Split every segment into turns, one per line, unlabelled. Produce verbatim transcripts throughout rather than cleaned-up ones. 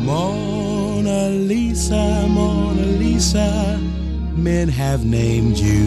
Mona Lisa Mona Lisa men have named you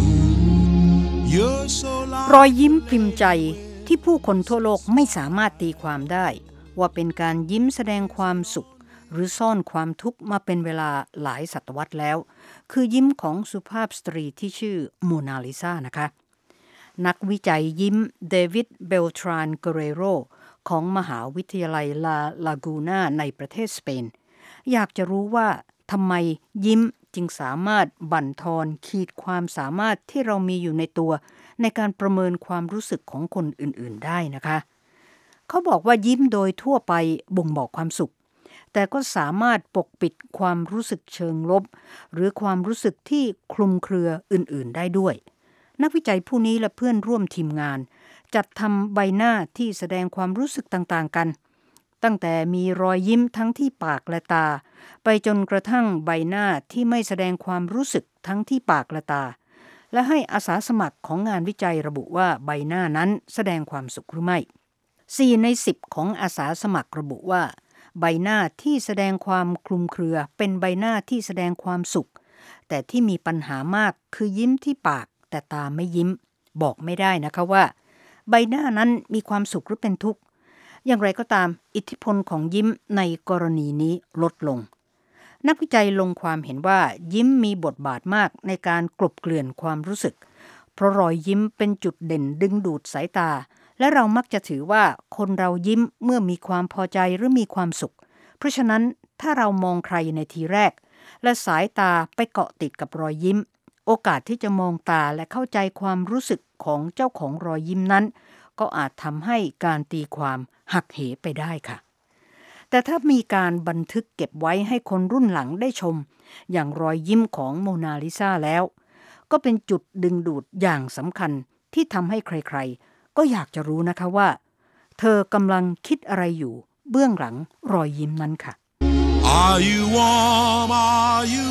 You're so
รอยยิ้มพิมพ์ใจที่ผู้คนทั่วโลกไม่สามารถตีความได้ว่าเป็นการยิ้มแสดงความสุขหรือซ่อนความทุกข์มาเป็นเวลาหลายศตวรรษแล้วคือยิ้มของสุภาพสตรีที่ชื่อโมนาลิซานะคะนักวิจัยยิ้มเดวิดเบลทรานเกเรโรของมหาวิทยาลัยลาลากูนาในประเทศสเปนอยากจะรู้ว่าทำไมยิ้มจึงสามารถบั่นทอนขีดความสามารถที่เรามีอยู่ในตัวในการประเมินความรู้สึกของคนอื่นๆได้นะคะเขาบอกว่ายิ้มโดยทั่วไปบ่งบอกความสุขแต่ก็สามารถปกปิดความรู้สึกเชิงลบหรือความรู้สึกที่คลุมเครืออื่นๆได้ด้วยนักวิจัยผู้นี้และเพื่อนร่วมทีมงานจัดทำใบหน้าที่แสดงความรู้สึกต่างๆกันตั้งแต่มีรอยยิ้มทั้งที่ปากและตาไปจนกระทั่งใบหน้าที่ไม่แสดงความรู้สึกทั้งที่ปากและตาและให้อาสาสมัครของงานวิจัยระบุว่าใบหน้านั้นแสดงความสุขหรือไม่สี่ในสิบของอาสาสมัครระบุว่าใบหน้าที่แสดงความคลุมเครือเป็นใบหน้าที่แสดงความสุขแต่ที่มีปัญหามากคือยิ้มที่ปากแต่ตาไม่ยิ้มบอกไม่ได้นะคะว่าใบหน้านั้นมีความสุขหรือเป็นทุกข์อย่างไรก็ตามอิทธิพลของยิ้มในกรณีนี้ลดลงนักวิจัยลงความเห็นว่ายิ้มมีบทบาทมากในการกลบเกลื่อนความรู้สึกเพราะรอยยิ้มเป็นจุดเด่นดึงดูดสายตาและเรามักจะถือว่าคนเรายิ้มเมื่อมีความพอใจหรือมีความสุขเพราะฉะนั้นถ้าเรามองใครในทีแรกและสายตาไปเกาะติดกับรอยยิ้มโอกาสที่จะมองตาและเข้าใจความรู้สึกของเจ้าของรอยยิ้มนั้นก็อาจทำให้การตีความหักเหไปได้ค่ะแต่ถ้ามีการบันทึกเก็บไว้ให้คนรุ่นหลังได้ชมอย่างรอยยิ้มของโมนาลิซาแล้วก็เป็นจุดดึงดูดอย่างสำคัญที่ทำให้ใครๆก็อยากจะรู้นะคะว่าเธอกำลังคิดอะไรอยู่เบื้องหลังรอยยิ้มนั้นค่ะ
Are you warm Are you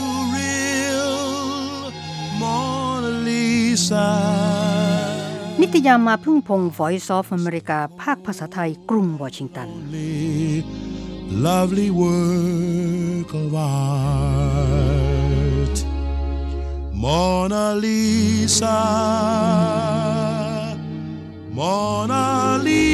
real Mona Lisa
นิตยามาพึ่งพง Voice of America ภาคภาษาไทยกรุงวอชิงตัน
Lovely work of art Mona Lisa Mona Lisa